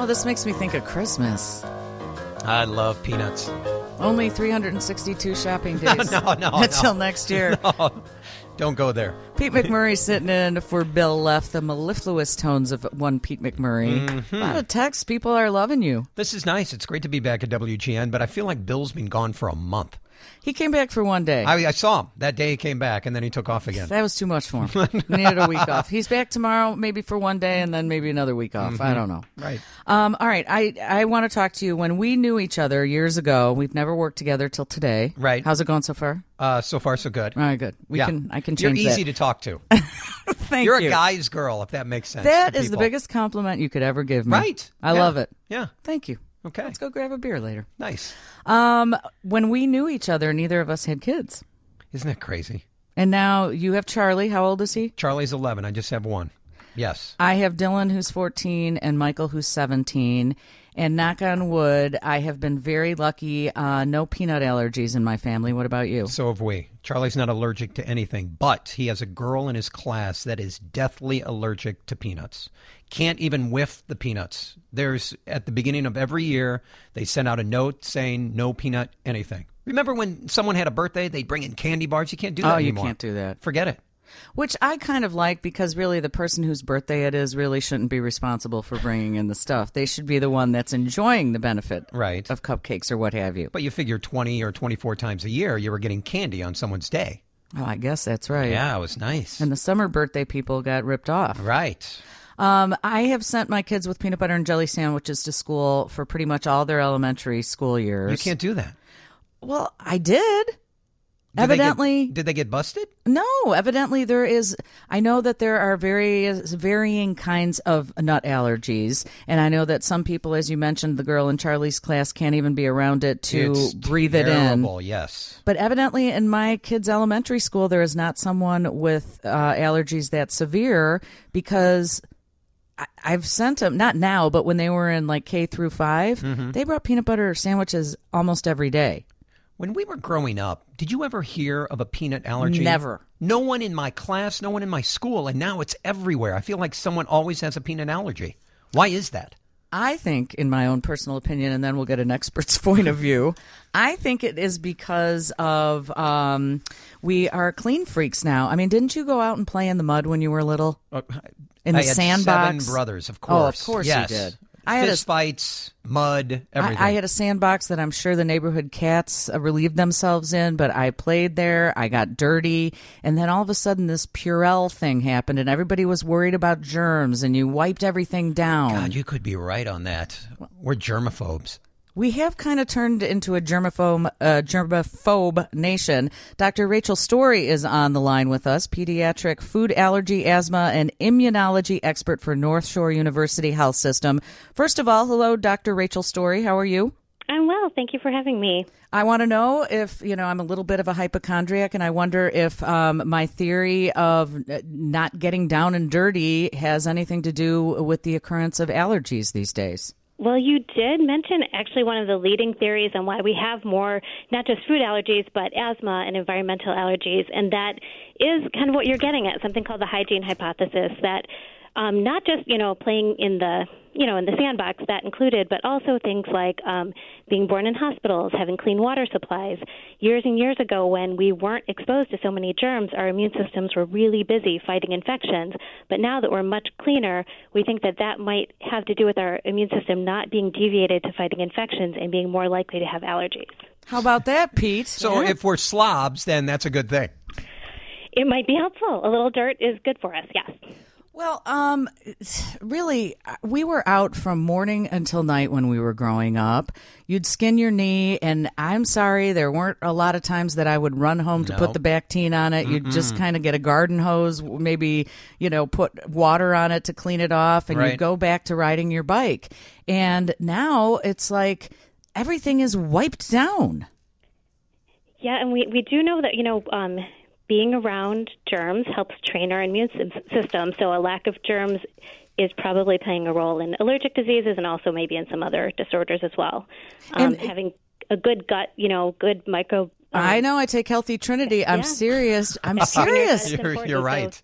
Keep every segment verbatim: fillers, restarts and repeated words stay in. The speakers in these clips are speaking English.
Oh, this makes me think of Christmas. I love peanuts. Only three hundred sixty-two shopping days. no, no, no. Until next year. No, don't go there. Pete McMurray sitting in for Bill Left, the mellifluous tones of one Pete McMurray. Mm-hmm. A lot of texts. People are loving you. This is nice. It's great to be back at W G N, but I feel like Bill's been gone for a month. He came back for one day. I, I saw him. That day he came back, and then he took off again. That was too much for him. He needed a week off. He's back tomorrow, maybe for one day, and then maybe another week off. Mm-hmm. I don't know. Right. Um, all right. I, I want to talk to you. When we knew each other years ago, we've never worked together till today. Right. How's it going so far? Uh, so far, so good. All right, good. We yeah. can. I can change You're easy that. to talk to. Thank You're you. a guy's girl, if that makes sense. That to is the people. biggest compliment you could ever give me. Right. I Yeah. love it. Yeah. Thank you. Okay. Let's go grab a beer later. Nice. Um, when we knew each other, neither of us had kids. Isn't that crazy? And now you have Charlie. How old is he? Charlie's eleven. I just have one. Yes. I have Dylan, who's fourteen, and Michael, who's seventeen. And knock on wood, I have been very lucky. Uh, no peanut allergies in my family. What about you? So have we. Charlie's not allergic to anything, but he has a girl in his class that is deathly allergic to peanuts. Can't even whiff the peanuts. There's, at the beginning of every year, they send out a note saying no peanut anything. Remember when someone had a birthday, they'd bring in candy bars? You can't do that Oh, you anymore. can't do that. Forget it. Which I kind of like, because really the person whose birthday it is really shouldn't be responsible for bringing in the stuff. They should be the one that's enjoying the benefit Right. of cupcakes or what have you. But you figure twenty or twenty-four times a year you were getting candy on someone's day. Oh, I guess that's right. Yeah, it was nice. And the summer birthday people got ripped off. Right. Um, I have sent my kids with peanut butter and jelly sandwiches to school for pretty much all their elementary school years. You can't do that. Well, I did. Did Evidently, They get, did they get busted? no. Evidently, there is. I know that there are various varying kinds of nut allergies, and I know that some people, as you mentioned, the girl in Charlie's class can't even be around it to It's breathe it in. terrible, yes. But evidently, in my kids' elementary school, there is not someone with uh, allergies that severe, because I- I've sent them, not now, but when they were in like K through five, Mm-hmm. they brought peanut butter sandwiches almost every day. When we were growing up, did you ever hear of a peanut allergy? Never. No one in my class, no one in my school, and now it's everywhere. I feel like someone always has a peanut allergy. Why is that? I think, in my own personal opinion, and then we'll get an expert's point of view, I think it is because of um, we are clean freaks now. I mean, didn't you go out and play in the mud when you were little? In the I had sandbox? seven brothers, of Oh, course. of course yes. you did. I had Fist a- fights, mud, everything. I, I had a sandbox that I'm sure the neighborhood cats uh, relieved themselves in, but I played there. I got dirty. And then all of a sudden this Purell thing happened, and everybody was worried about germs, and you wiped everything down. God, you could be right on that. We're germaphobes. We have kind of turned into a germaphobe, uh, germaphobe nation. Doctor Rachel Story is on the line with us, pediatric food allergy, asthma, and immunology expert for North Shore University Health System. First of all, hello, Doctor Rachel Story. How are you? I'm well. Thank you for having me. I want to know if, you know, I'm a little bit of a hypochondriac, and I wonder if um, my theory of not getting down and dirty has anything to do with the occurrence of allergies these days. Well, you did mention actually one of the leading theories on why we have more, not just food allergies, but asthma and environmental allergies. And that is kind of what you're getting at, something called the hygiene hypothesis, that um, not just, you know, playing in the, you know, in the sandbox, that included, but also things like um, being born in hospitals, having clean water supplies. Years and years ago, when we weren't exposed to so many germs, our immune systems were really busy fighting infections. But now that we're much cleaner, we think that that might have to do with our immune system not being deviated to fighting infections and being more likely to have allergies. How about that, Pete? So Yeah. if we're slobs, then that's a good thing. It might be helpful. A little dirt is good for us, yes. Well, um, really, we were out from morning until night when we were growing up. You'd skin your knee, and I'm sorry, there weren't a lot of times that I would run home to No. put the Bactine on it. You'd just kind of get a garden hose, maybe, you know, put water on it to clean it off, and Right. you'd go back to riding your bike. And now it's like everything is wiped down. Yeah, and we, we do know that, you know, um, being around germs helps train our immune system, so a lack of germs is probably playing a role in allergic diseases and also maybe in some other disorders as well. Um, And- having a good gut, you know, good micro... Um, I know. I take Healthy Trinity. I'm Yeah. serious. I'm Yeah. serious. That's You're, important. you're So right.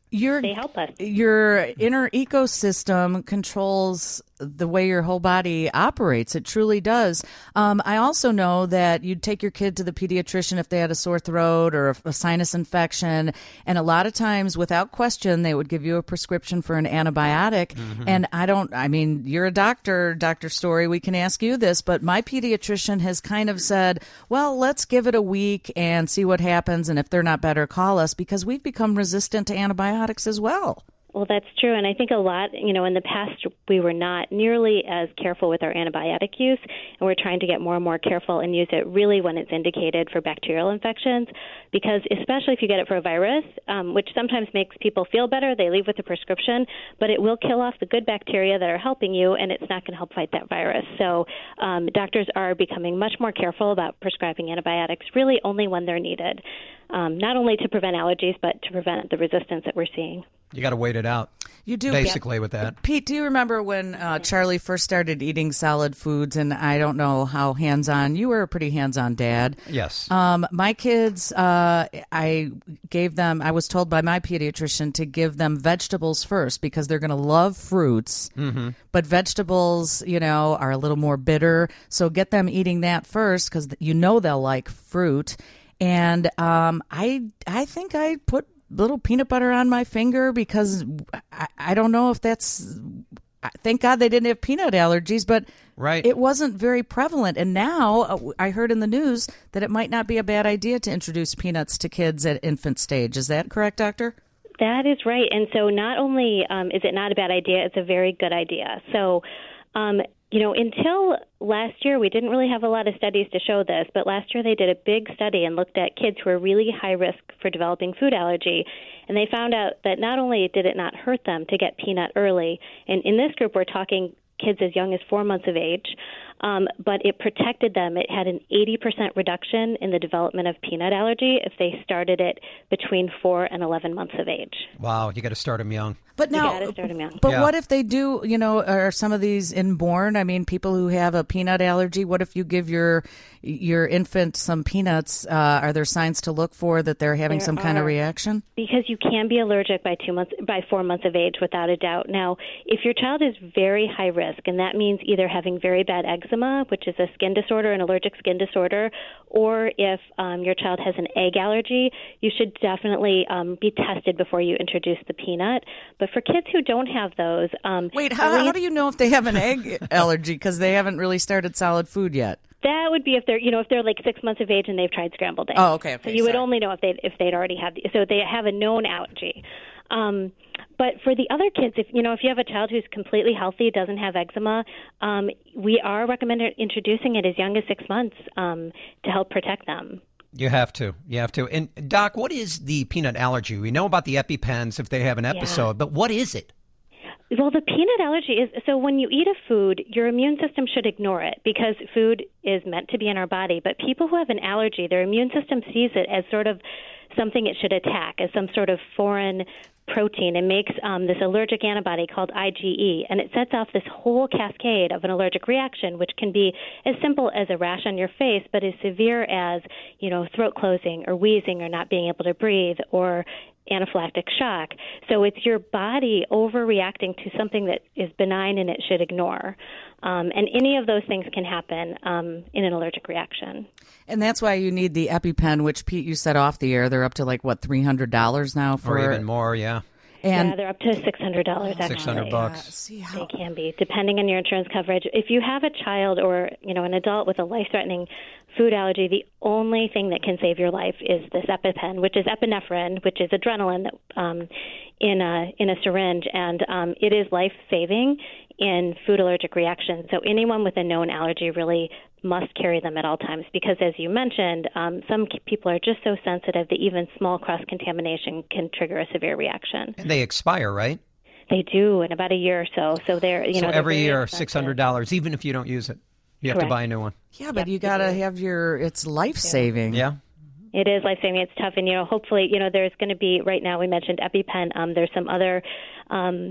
Your, they help us. Your inner ecosystem controls the way your whole body operates. It truly does. Um, I also know that you'd take your kid to the pediatrician if they had a sore throat or a, a sinus infection. And a lot of times, without question, they would give you a prescription for an antibiotic. Mm-hmm. And I don't, I mean, you're a doctor, Doctor Story. We can ask you this, but my pediatrician has kind of said, well, let's give it a week and see what happens. And if they're not better, call us, because we've become resistant to antibiotics as well. Well, that's true. And I think a lot, you know, in the past, we were not nearly as careful with our antibiotic use, and we're trying to get more and more careful and use it really when it's indicated for bacterial infections, because especially if you get it for a virus, um, which sometimes makes people feel better, they leave with a prescription, but it will kill off the good bacteria that are helping you, and it's not going to help fight that virus. So um, doctors are becoming much more careful about prescribing antibiotics, really only when they're needed, um, not only to prevent allergies, but to prevent the resistance that we're seeing. You got to wait it out. You do. Basically, yeah. with that. Pete, do you remember when uh, Charlie first started eating solid foods? And I don't know how hands-on. You were a pretty hands-on dad. Yes. Um, my kids, uh, I gave them, I was told by my pediatrician to give them vegetables first because they're going to love fruits. Mm-hmm. But vegetables, you know, are a little more bitter. So get them eating that first because you know they'll like fruit. And um, I, I think I put little peanut butter on my finger because I, I don't know if that's, thank God they didn't have peanut allergies, but right. It wasn't very prevalent. And now uh, I heard in the news that it might not be a bad idea to introduce peanuts to kids at infant stage. Is that correct, Doctor? That is right. And so not only um, is it not a bad idea, it's a very good idea. So, um, you know, until last year, we didn't really have a lot of studies to show this, but last year they did a big study and looked at kids who are really high risk for developing food allergy, and they found out that not only did it not hurt them to get peanut early, and in this group we're talking kids as young as four months of age, um, but it protected them. It had an eighty percent reduction in the development of peanut allergy if they started it between four and eleven months of age. Wow, you got to start them young. But now, you got to start them young. But yeah. What if they do, you know, are some of these inborn? I mean, people who have a peanut allergy, what if you give your your infant some peanuts? Uh, are there signs to look for that they're having there some are, kind of reaction? Because you can be allergic by two months, by four months of age, without a doubt. Now, if your child is very high risk, and that means either having very bad eczema, which is a skin disorder, an allergic skin disorder, or if um, your child has an egg allergy, you should definitely um, be tested before you introduce the peanut. But for kids who don't have those, um, wait, how, how do you know if they have an egg allergy because they haven't really started solid food yet? That would be if they're, you know, if they're like six months of age and they've tried scrambled eggs. Oh, okay, okay. So you sorry. would only know if they if they'd already had, the, so they have a known allergy. Um, but for the other kids, if you know, if you have a child who's completely healthy, doesn't have eczema, um, we are recommending introducing it as young as six months um, to help protect them. You have to. You have to. And Doc, what is the peanut allergy? We know about the EpiPens if they have an episode, yeah. but what is it? Well, the peanut allergy is, so when you eat a food, your immune system should ignore it because food is meant to be in our body. But people who have an allergy, their immune system sees it as sort of something it should attack, as some sort of foreign protein, and makes um, this allergic antibody called I G E, and it sets off this whole cascade of an allergic reaction, which can be as simple as a rash on your face, but as severe as, you know, throat closing or wheezing or not being able to breathe or anaphylactic shock. So it's your body overreacting to something that is benign and it should ignore. Um, and any of those things can happen um, in an allergic reaction. And that's why you need the EpiPen, which, Pete, you said off the air. They're up to like, what, three hundred dollars now? For Or even more, yeah. And yeah, they're up to six hundred dollars actually. six hundred bucks. Yeah, see how... They can be, depending on your insurance coverage. If you have a child or, you know, an adult with a life-threatening food allergy, the only thing that can save your life is this EpiPen, which is epinephrine, which is adrenaline that, um, in a in a syringe, and um, it is life-saving in food allergic reactions. So anyone with a known allergy really must carry them at all times because, as you mentioned, um, some people are just so sensitive that even small cross-contamination can trigger a severe reaction. And they expire, right? They do in about a year or so. So they're, you so know, every year, expensive. six hundred dollars, even if you don't use it. You have Correct. to buy a new one. Yeah, but yep, you got to have your, it's life-saving. Yeah. It is life-saving. It's tough. And, you know, hopefully, you know, there's going to be, right now we mentioned EpiPen. Um, there's some other um,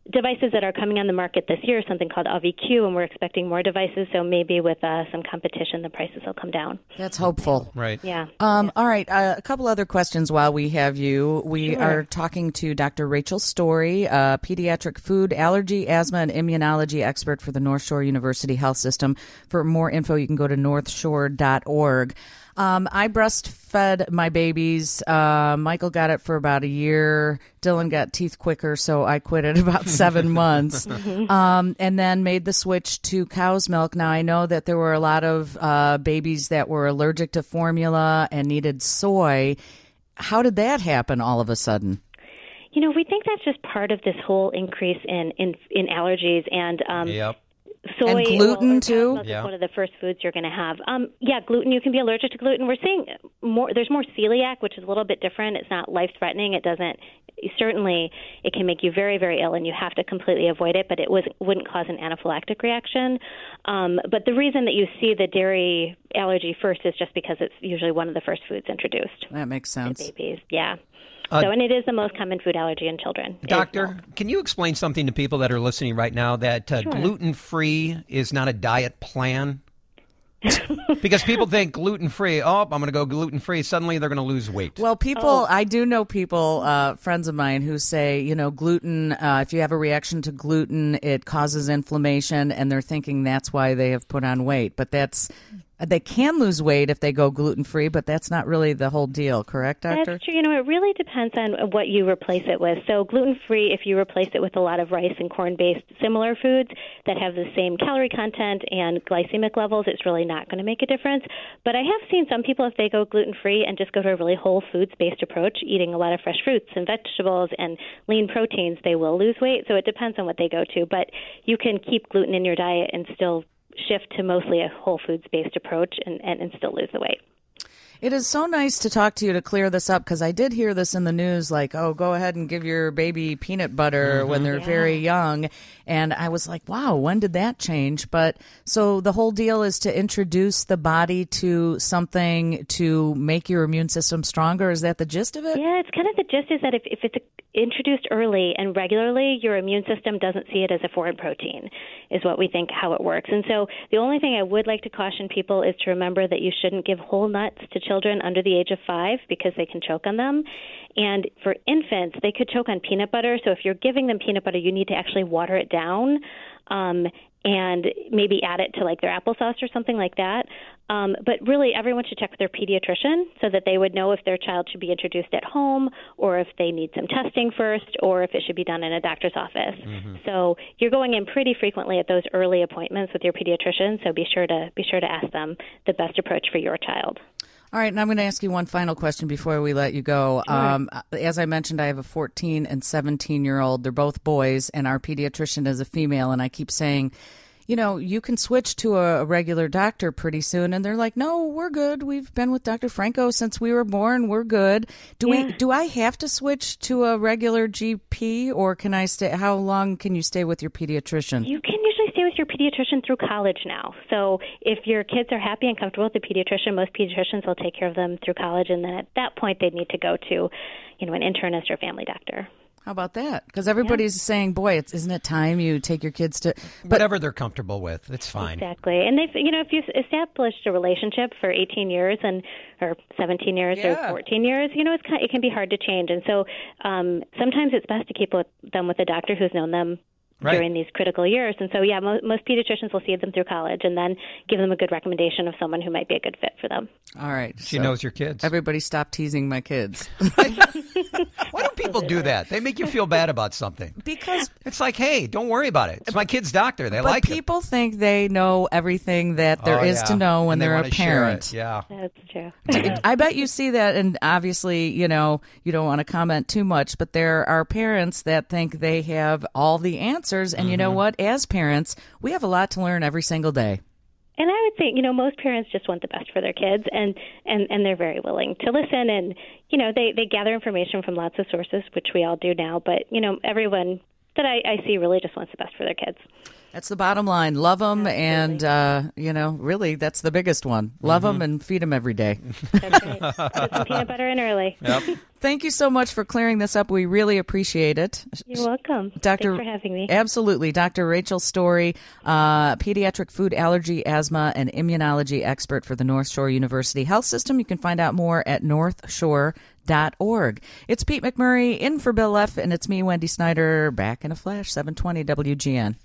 devices that are coming on the market this year, something called L V Q, and we're expecting more devices. So maybe with uh, some competition, the prices will come down. That's hopeful. Right. Yeah. Um, yeah. All right. Uh, a couple other questions while we have you. We Sure. are talking to Doctor Rachel Story, a pediatric food, allergy, asthma, and immunology expert for the North Shore University Health System. For more info, you can go to north shore dot org. Um, I breastfed my babies. Uh, Michael got it for about a year. Dylan got teeth quicker, so I quit at about seven months. Um, and then made the switch to cow's milk. Now, I know that there were a lot of uh, babies that were allergic to formula and needed soy. How did that happen all of a sudden? You know, we think that's just part of this whole increase in, in, in allergies and um, Yep. soy. And gluten, well, too? Milk Yeah. is one of the first foods you're going to have. Um, yeah, gluten. You can be allergic to gluten. We're seeing more. There's more celiac, which is a little bit different. It's not life-threatening. It doesn't. Certainly, it can make you very, very ill, and you have to completely avoid it. But it was wouldn't cause an anaphylactic reaction. Um, but the reason that you see the dairy allergy first is just because it's usually one of the first foods introduced That makes to sense. babies. Yeah. Uh, so, and it is the most common food allergy in children. is Doctor, milk. can you explain something to people that are listening right now that uh, Sure. gluten-free is not a diet plan? Because people think gluten-free, oh, I'm going to go gluten-free. Suddenly they're going to lose weight. Well, people, Oh. I do know people, uh, friends of mine, who say, you know, gluten, uh, if you have a reaction to gluten, it causes inflammation, and they're thinking that's why they have put on weight. But that's, they can lose weight if they go gluten-free, but that's not really the whole deal, correct, Doctor? That's true. You know, it really depends on what you replace it with. So gluten-free, if you replace it with a lot of rice and corn-based similar foods that have the same calorie content and glycemic levels, it's really not going to make a difference. But I have seen some people, if they go gluten-free and just go to a really whole foods-based approach, eating a lot of fresh fruits and vegetables and lean proteins, they will lose weight. So it depends on what they go to. But you can keep gluten in your diet and still shift to mostly a whole foods-based approach and, and, and still lose the weight. It is so nice to talk to you to clear this up, because I did hear this in the news, like, oh, go ahead and give your baby peanut butter when they're Yeah. very young. And I was like, wow, when did that change? But so the whole deal is to introduce the body to something to make your immune system stronger. Is that the gist of it? Yeah, it's kind of the gist is that if, if it's introduced early and regularly, your immune system doesn't see it as a foreign protein, is what we think how it works. And so the only thing I would like to caution people is to remember that you shouldn't give whole nuts to children under the age of five because they can choke on them. And for infants, they could choke on peanut butter. So if you're giving them peanut butter, you need to actually water it down um, and maybe add it to like their applesauce or something like that. Um, but really, everyone should check with their pediatrician so that they would know if their child should be introduced at home or if they need some testing first or if it should be done in a doctor's office. Mm-hmm. So you're going in pretty frequently at those early appointments with your pediatrician, so be sure to be sure to ask them the best approach for your child. All right, and I'm going to ask you one final question before we let you go. Sure. Um, as I mentioned, I have a fourteen and seventeen-year-old. They're both boys, and our pediatrician is a female, and I keep saying, you know, you can switch to a, a regular doctor pretty soon. And they're like, no, we're good. We've been with Doctor Franco since we were born. We're good. Do Yeah. we? Do I have to switch to a regular G P, or can I stay? How long can you stay with your pediatrician? You can usually stay with your pediatrician through college now. So if your kids are happy and comfortable with the pediatrician, most pediatricians will take care of them through college. And then at that point, they'd need to go to, you know, an internist or family doctor. How about that? Because everybody's saying, boy, it's, isn't it time you take your kids to... But Whatever they're comfortable with, it's fine. Exactly. And they've, you know, if you've established a relationship for eighteen years and or seventeen years Yeah. or fourteen years, you know, it's kind, it can be hard to change. And so um, sometimes it's best to keep with them with a doctor who's known them Right. during these critical years. And so, yeah, mo- most pediatricians will see them through college and then give them a good recommendation of someone who might be a good fit for them. all right. She so knows your kids. Everybody stop teasing my kids. Why do people do that? They make you feel bad about something. Because... It's like, hey, don't worry about it. It's my kid's doctor. They But like it. people think they know everything that there Oh, is yeah. to know when And they they're a wanna share parent. it. Yeah. That's true. I bet you see that, and obviously, you know, you don't want to comment too much, but there are parents that think they have all the answers, and you know what? As parents, we have a lot to learn every single day. And I would think, you know, most parents just want the best for their kids, and, and, and they're very willing to listen. And, you know, they, they gather information from lots of sources, which we all do now. But, you know, everyone that I, I see really just wants the best for their kids. That's the bottom line. Love them, Absolutely. and, uh, you know, really, that's the biggest one. Love mm-hmm. them and feed them every day. That's right. Put some peanut butter in early. Yep. Thank you so much for clearing this up. We really appreciate it. You're welcome. Doctor Thanks for having me. Absolutely. Doctor Rachel Story, uh, pediatric food allergy, asthma, and immunology expert for the North Shore University Health System. You can find out more at north shore dot org. It's Pete McMurray in for Bill F., and it's me, Wendy Snyder, back in a flash, seven twenty W G N.